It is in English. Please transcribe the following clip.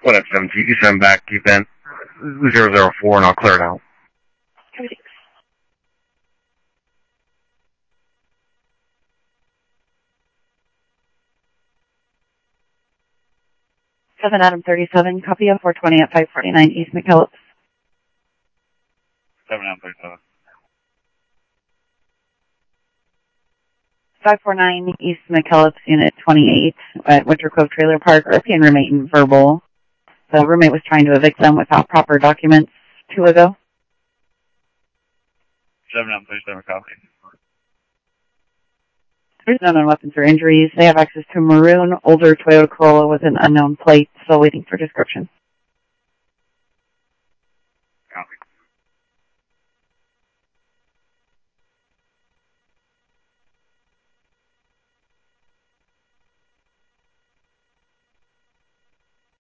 What up, 17? You send back event 004 and I'll clear it out. Okay. 7 Adam 37, copy of 420 at 549 East McKellips. 7 Adam 37. 549 East McKellips, Unit 28 at Winter Cove Trailer Park. RP and roommate in verbal. The roommate was trying to evict them without proper documents 2 ago. 7 Adam 37, copy. There's none on weapons or injuries. They have access to a maroon, older Toyota Corolla with an unknown plate, still waiting for description.